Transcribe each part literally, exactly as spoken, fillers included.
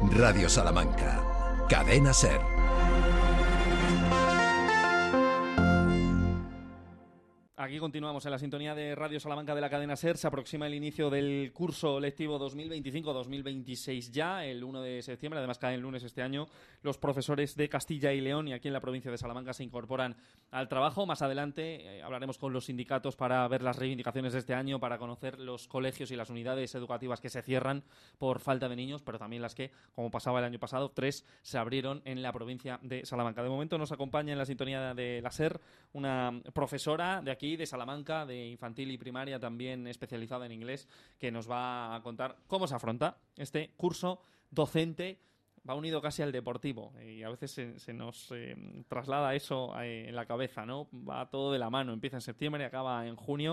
Radio Salamanca, Cadena SER. Aquí continuamos en la sintonía de Radio Salamanca de la cadena SER. Se aproxima el inicio del curso lectivo dos mil veinticinco dos mil veintiséis ya, el uno de septiembre. Además, cae el lunes este año. Los profesores de Castilla y León y aquí en la provincia de Salamanca se incorporan al trabajo. Más adelante eh, hablaremos con los sindicatos para ver las reivindicaciones de este año, para conocer los colegios y las unidades educativas que se cierran por falta de niños, pero también las que, como pasaba el año pasado, tres se abrieron en la provincia de Salamanca. De momento nos acompaña en la sintonía de la SER una profesora de aquí, de Salamanca, de infantil y primaria, también especializada en inglés, que nos va a contar cómo se afronta este curso docente. Va unido casi al deportivo y a veces se, se nos eh, traslada eso eh, en la cabeza, ¿no? Va todo de la mano, empieza en septiembre y acaba en junio.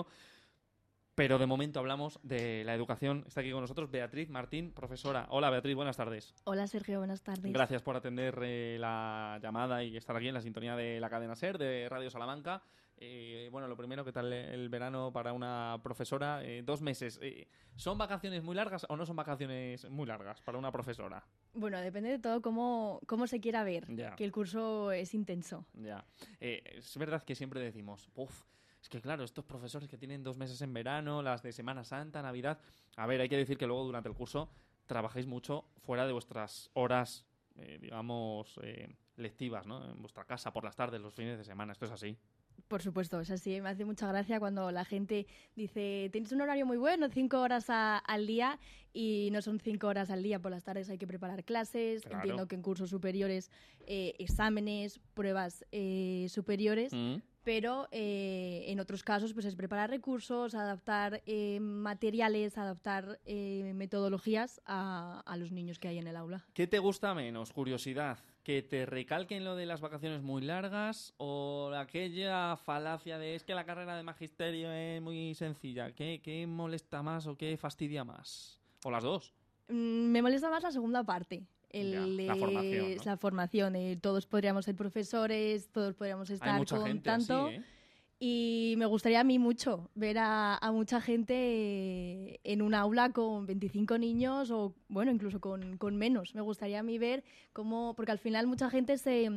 Pero de momento hablamos de la educación. Está aquí con nosotros Beatriz Martín, profesora. Hola Beatriz, buenas tardes. Hola Sergio, buenas tardes. Gracias por atender eh, la llamada y estar aquí en la sintonía de la cadena SER, de Radio Salamanca. Eh, bueno, lo primero, ¿qué tal el verano para una profesora? Eh, dos meses. Eh, ¿Son vacaciones muy largas o no son vacaciones muy largas para una profesora? Bueno, depende de todo cómo, cómo se quiera ver, Ya. Que el curso es intenso. Ya. Eh, es verdad que siempre decimos, uff, es que claro, estos profesores que tienen dos meses en verano, las de Semana Santa, Navidad... A ver, hay que decir que luego durante el curso trabajáis mucho fuera de vuestras horas, eh, digamos, eh, lectivas, ¿no? En vuestra casa, por las tardes, los fines de semana. ¿Esto es así? Por supuesto, es así. Me hace mucha gracia cuando la gente dice, tienes un horario muy bueno, cinco horas a, al día, y no son cinco horas al día. Por las tardes hay que preparar clases. Claro. Entiendo que en cursos superiores, eh, exámenes, pruebas eh, superiores. Mm. Pero eh, en otros casos pues es preparar recursos, adaptar eh, materiales, adaptar eh, metodologías a, a los niños que hay en el aula. ¿Qué te gusta menos? Curiosidad. ¿Que te recalquen lo de las vacaciones muy largas o aquella falacia de es que la carrera de magisterio es muy sencilla? ¿Qué, qué molesta más o qué fastidia más? ¿O las dos? Mm, me molesta más la segunda parte. El, Ya, la formación, ¿no? La formación. Eh, todos podríamos ser profesores, todos podríamos estar Hay mucha con gente tanto. así, ¿eh? Y me gustaría a mí mucho ver a, a mucha gente en un aula con veinticinco niños o, bueno, incluso con, con menos. Me gustaría a mí ver cómo... Porque al final mucha gente se...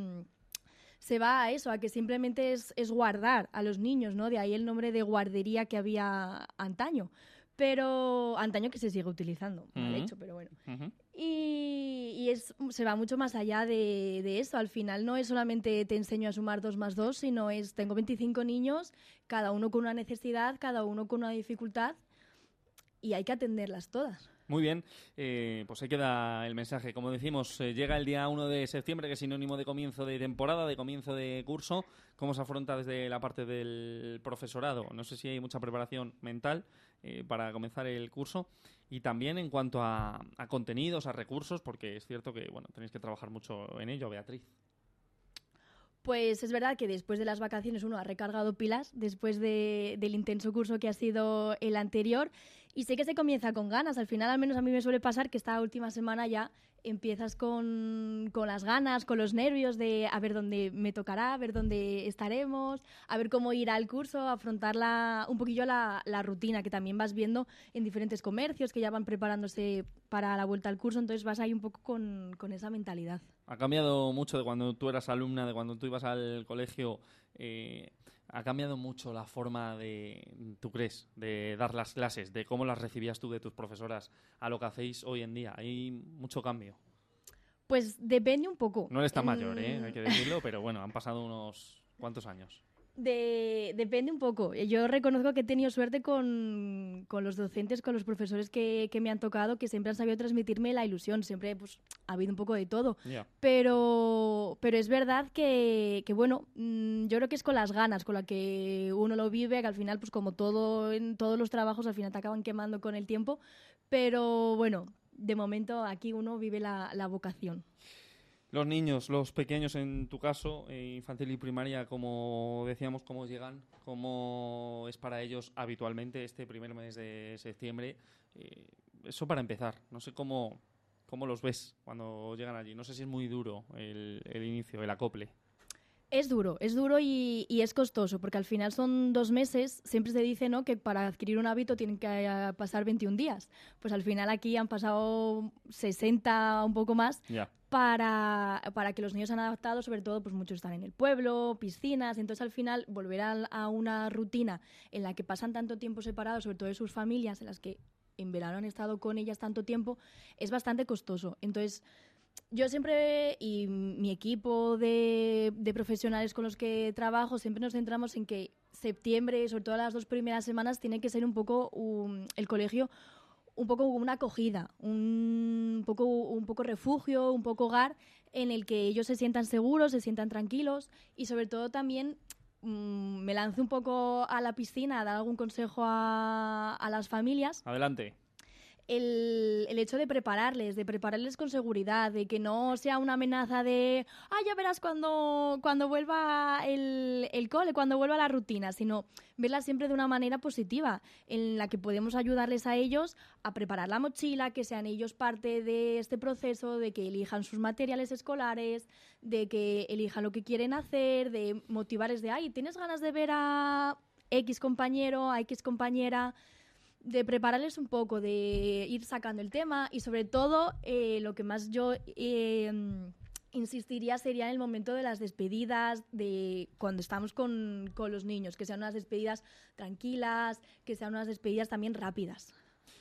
se va a eso, a que simplemente es, es guardar a los niños, ¿no? De ahí el nombre de guardería que había antaño. Pero antaño que se sigue utilizando, mal Uh-huh. hecho, pero bueno. Uh-huh. Y, y es, se va mucho más allá de, de eso. Al final no es solamente te enseño a sumar dos más dos, sino es tengo veinticinco niños, cada uno con una necesidad, cada uno con una dificultad, y hay que atenderlas todas. Muy bien, eh, pues ahí queda el mensaje. Como decimos, eh, llega el día uno de septiembre, que es sinónimo de comienzo de temporada, de comienzo de curso. ¿Cómo se afronta desde la parte del profesorado? No sé si hay mucha preparación mental eh, para comenzar el curso. Y también en cuanto a, a contenidos, a recursos, porque es cierto que bueno tenéis que trabajar mucho en ello, Beatriz. Pues es verdad que después de las vacaciones uno ha recargado pilas después de, del intenso curso que ha sido el anterior, y sé que se comienza con ganas. Al final, al menos a mí me suele pasar que esta última semana ya empiezas con, con las ganas, con los nervios de a ver dónde me tocará, a ver dónde estaremos, a ver cómo irá el curso, afrontar la, un poquillo la, la rutina que también vas viendo en diferentes comercios que ya van preparándose para la vuelta al curso, entonces vas ahí un poco con, con esa mentalidad. Ha cambiado mucho de cuando tú eras alumna, de cuando tú ibas al colegio. Eh, ha cambiado mucho la forma de, ¿tú crees?, de dar las clases, de cómo las recibías tú de tus profesoras a lo que hacéis hoy en día. Hay mucho cambio. Pues depende un poco. No eres tan Mm, mayor, ¿eh? Hay que decirlo, pero bueno, han pasado unos cuantos años. De, depende un poco. Yo reconozco que he tenido suerte con, con los docentes, con los profesores que, que me han tocado, que siempre han sabido transmitirme la ilusión. Siempre pues, ha habido un poco de todo. Yeah. Pero, pero es verdad que, que, bueno, yo creo que es con las ganas con las que uno lo vive, que al final, pues como todo en todos los trabajos, al final te acaban quemando con el tiempo. Pero bueno, de momento aquí uno vive la, la vocación. Los niños, los pequeños en tu caso, eh, infantil y primaria, como decíamos, ¿cómo llegan? ¿Cómo es para ellos habitualmente este primer mes de septiembre? Eh, eso para empezar. No sé cómo, cómo los ves cuando llegan allí. No sé si es muy duro el, el inicio, el acople. Es duro, es duro y, y es costoso, porque al final son dos meses, siempre se dice, ¿no?, que para adquirir un hábito tienen que eh, pasar veintiún días. Pues al final aquí han pasado sesenta, un poco más, Ya. para, para que los niños se han adaptado, sobre todo pues muchos están en el pueblo, piscinas, entonces al final volver a, a una rutina en la que pasan tanto tiempo separados, sobre todo de sus familias, en las que en verano han estado con ellas tanto tiempo, es bastante costoso. Entonces yo siempre, y mi equipo de, de profesionales con los que trabajo, siempre nos centramos en que septiembre, sobre todo las dos primeras semanas, tiene que ser un poco um, el colegio, un poco una acogida, un poco, un poco refugio, un poco hogar, en el que ellos se sientan seguros, se sientan tranquilos y sobre todo también mmm, me lanzo un poco a la piscina a dar algún consejo a, a las familias. Adelante. El, el hecho de prepararles, de prepararles con seguridad, de que no sea una amenaza de ah, ya verás cuando, cuando vuelva el, el cole, cuando vuelva la rutina, sino verla siempre de una manera positiva, en la que podemos ayudarles a ellos a preparar la mochila, que sean ellos parte de este proceso, de que elijan sus materiales escolares, de que elijan lo que quieren hacer, de motivarles de, ay, ¿tienes ganas de ver a X compañero, a X compañera? De prepararles un poco, de ir sacando el tema y sobre todo eh, lo que más yo eh, insistiría sería en el momento de las despedidas, de cuando estamos con, con los niños, que sean unas despedidas tranquilas, que sean unas despedidas también rápidas.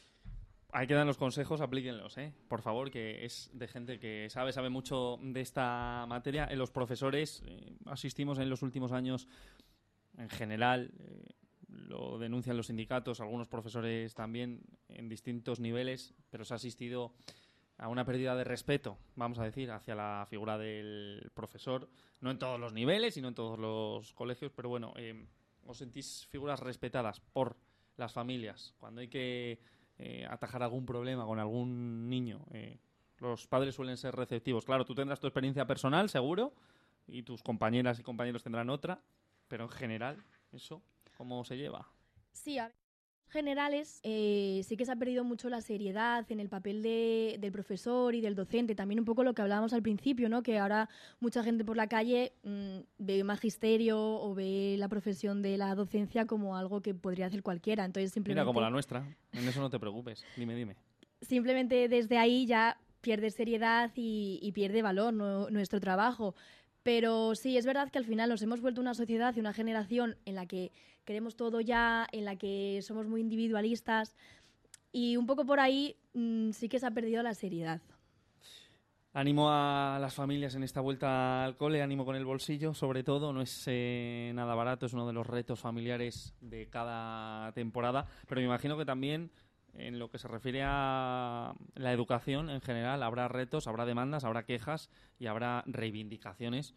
Ahí quedan los consejos, aplíquenlos, ¿eh? Por favor, que es de gente que sabe, sabe mucho de esta materia. En los profesores eh, asistimos en los últimos años, en general, eh, lo denuncian los sindicatos, algunos profesores también en distintos niveles, pero se ha asistido a una pérdida de respeto, vamos a decir, hacia la figura del profesor, no en todos los niveles y no en todos los colegios, pero bueno, eh, ¿os sentís figuras respetadas por las familias? Cuando hay que eh, atajar algún problema con algún niño, eh, los padres suelen ser receptivos. Claro, tú tendrás tu experiencia personal, seguro, y tus compañeras y compañeros tendrán otra, pero en general, eso... ¿Cómo se lleva? Sí, a ver, en generales eh, sí que se ha perdido mucho la seriedad en el papel de, del profesor y del docente. También un poco lo que hablábamos al principio, ¿no? Que ahora mucha gente por la calle mmm, ve magisterio o ve la profesión de la docencia como algo que podría hacer cualquiera. Entonces simplemente... Mira, como la nuestra. En eso no te preocupes. Dime, dime. Simplemente desde ahí ya pierde seriedad y, y pierde valor no, nuestro trabajo. Pero sí, es verdad que al final nos hemos vuelto una sociedad y una generación en la que queremos todo ya, en la que somos muy individualistas y un poco por ahí mmm, sí que se ha perdido la seriedad. Ánimo a las familias en esta vuelta al cole, ánimo con el bolsillo, sobre todo, no es eh, nada barato, es uno de los retos familiares de cada temporada, pero me imagino que también en lo que se refiere a la educación en general habrá retos, habrá demandas, habrá quejas y habrá reivindicaciones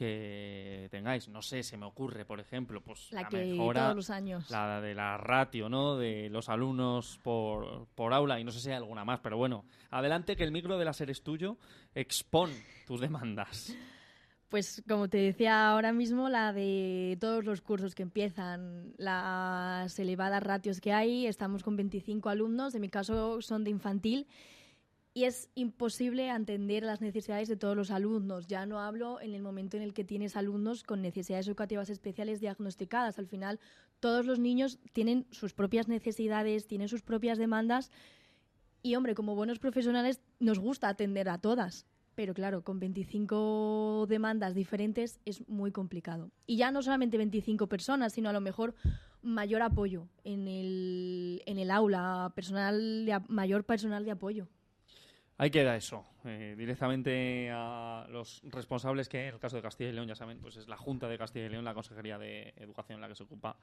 que tengáis. No sé, se me ocurre, por ejemplo, pues la, la que mejora, todos los años. La de la ratio, ¿no? De los alumnos por, por aula y no sé si hay alguna más, pero bueno, adelante que el micro de la SER es tuyo, expon tus demandas. Pues como te decía ahora mismo, la de todos los cursos que empiezan, las elevadas ratios que hay, estamos con veinticinco alumnos, en mi caso son de infantil, y es imposible atender las necesidades de todos los alumnos. Ya no hablo en el momento en el que tienes alumnos con necesidades educativas especiales diagnosticadas. Al final, todos los niños tienen sus propias necesidades, tienen sus propias demandas, y hombre, como buenos profesionales nos gusta atender a todas. Pero claro, con veinticinco demandas diferentes es muy complicado. Y ya no solamente veinticinco personas, sino a lo mejor mayor apoyo en el, en el aula, personal de, mayor personal de apoyo. Ahí queda eso. Eh, directamente a los responsables, que en el caso de Castilla y León, ya saben, pues es la Junta de Castilla y León, la Consejería de Educación, la que se ocupa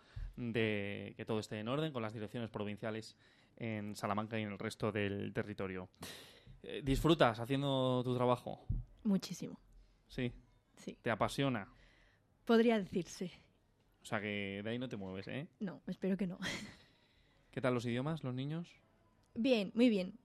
de que todo esté en orden, con las direcciones provinciales en Salamanca y en el resto del territorio. ¿Disfrutas haciendo tu trabajo? Muchísimo. ¿Sí? Sí. ¿Te apasiona? Podría decirse. O sea que de ahí no te mueves, ¿eh? No, espero que no. ¿Qué tal los idiomas, los niños? Bien, muy bien.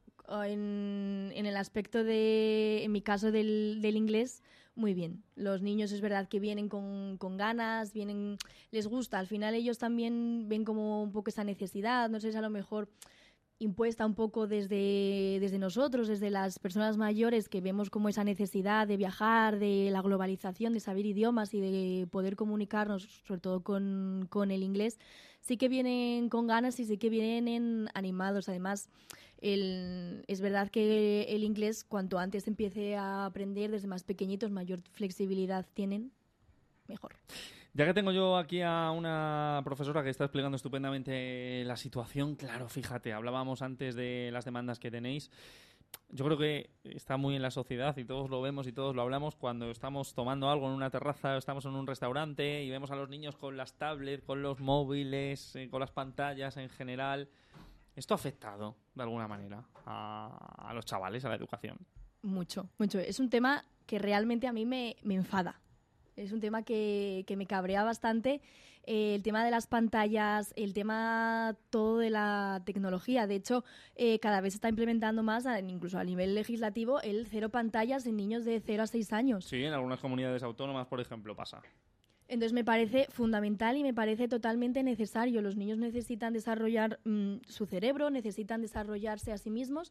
En, en el aspecto de, en mi caso del, del inglés, muy bien. Los niños es verdad que vienen con, con ganas, vienen, les gusta. Al final ellos también ven como un poco esa necesidad. No sé si a lo mejor impuesta un poco desde, desde nosotros, desde las personas mayores, que vemos como esa necesidad de viajar, de la globalización, de saber idiomas y de poder comunicarnos, sobre todo con, con el inglés, sí que vienen con ganas y sí que vienen animados. Además, el, es verdad que el inglés, cuanto antes empiece a aprender desde más pequeñitos, mayor flexibilidad tienen, mejor. Ya que tengo yo aquí a una profesora que está explicando estupendamente la situación, claro, fíjate, hablábamos antes de las demandas que tenéis. Yo creo que está muy en la sociedad y todos lo vemos y todos lo hablamos cuando estamos tomando algo en una terraza, estamos en un restaurante y vemos a los niños con las tablets, con los móviles, eh, con las pantallas en general. ¿Esto ha afectado de alguna manera a, a los chavales, a la educación? Mucho, mucho. Es un tema que realmente a mí me, me enfada. Es un tema que, que me cabrea bastante, eh, el tema de las pantallas, el tema todo de la tecnología. De hecho, eh, cada vez se está implementando más, incluso a nivel legislativo, el cero pantallas en niños de cero a seis años. Sí, en algunas comunidades autónomas, por ejemplo, pasa. Entonces me parece fundamental y me parece totalmente necesario. Los niños necesitan desarrollar mmm, su cerebro, necesitan desarrollarse a sí mismos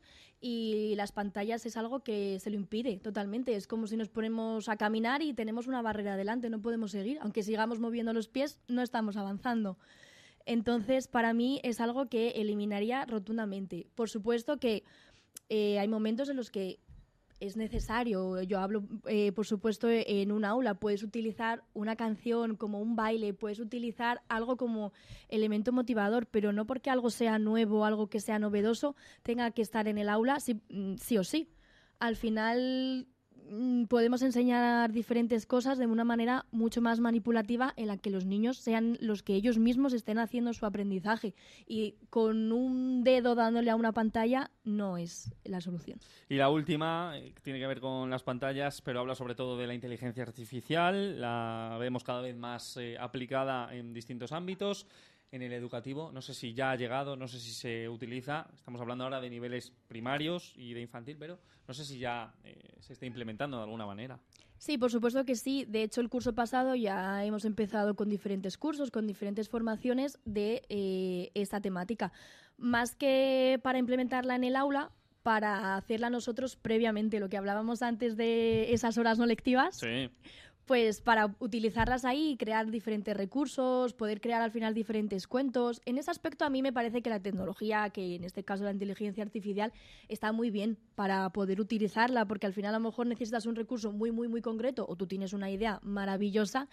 y las pantallas es algo que se lo impide totalmente. Es como si nos ponemos a caminar y tenemos una barrera delante, no podemos seguir. Aunque sigamos moviendo los pies, no estamos avanzando. Entonces, para mí es algo que eliminaría rotundamente. Por supuesto que eh, hay momentos en los que es necesario. Yo hablo, eh, por supuesto, en un aula. Puedes utilizar una canción como un baile, puedes utilizar algo como elemento motivador, pero no porque algo sea nuevo, algo que sea novedoso, tenga que estar en el aula sí, sí o sí. Al final podemos enseñar diferentes cosas de una manera mucho más manipulativa en la que los niños sean los que ellos mismos estén haciendo su aprendizaje, y con un dedo dándole a una pantalla no es la solución. Y la última eh, tiene que ver con las pantallas, pero habla sobre todo de la inteligencia artificial. La vemos cada vez más eh, aplicada en distintos ámbitos. En el educativo, no sé si ya ha llegado, no sé si se utiliza. Estamos hablando ahora de niveles primarios y de infantil, pero no sé si ya eh, se está implementando de alguna manera. Sí, por supuesto que sí. De hecho, el curso pasado ya hemos empezado con diferentes cursos, con diferentes formaciones de eh, esta temática. Más que para implementarla en el aula, para hacerla nosotros previamente, lo que hablábamos antes de esas horas no lectivas. Sí. Pues para utilizarlas ahí y crear diferentes recursos, poder crear al final diferentes cuentos. En ese aspecto a mí me parece que la tecnología, que en este caso la inteligencia artificial, está muy bien para poder utilizarla, porque al final a lo mejor necesitas un recurso muy, muy, muy concreto o tú tienes una idea maravillosa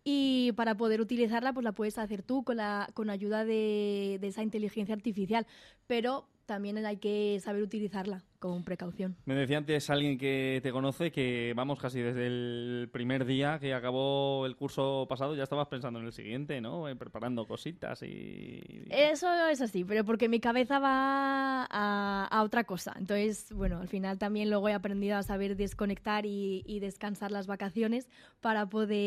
y para poder utilizarla pues la puedes hacer tú con la con ayuda de, de esa inteligencia artificial. Pero también hay que saber utilizarla con precaución. Me decía antes alguien que te conoce que, vamos, casi desde el primer día que acabó el curso pasado ya estabas pensando en el siguiente, ¿no? Preparando cositas y... Eso es así, pero porque mi cabeza va a, a otra cosa. Entonces, bueno, al final también luego he aprendido a saber desconectar y, y descansar las vacaciones para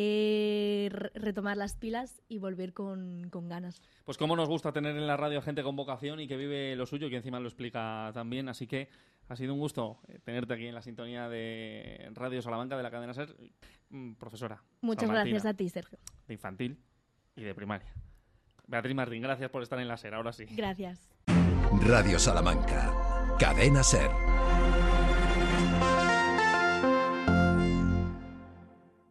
poder retomar las pilas y volver con, con ganas. Pues cómo nos gusta tener en la radio a gente con vocación y que vive lo suyo y que encima lo explica también, así que ha sido un gusto tenerte aquí en la sintonía de Radio Salamanca de la cadena SER. Profesora. Muchas gracias a ti, Sergio. De infantil y de primaria. Beatriz Martín, gracias por estar en la SER, ahora sí. Gracias. Radio Salamanca, cadena SER.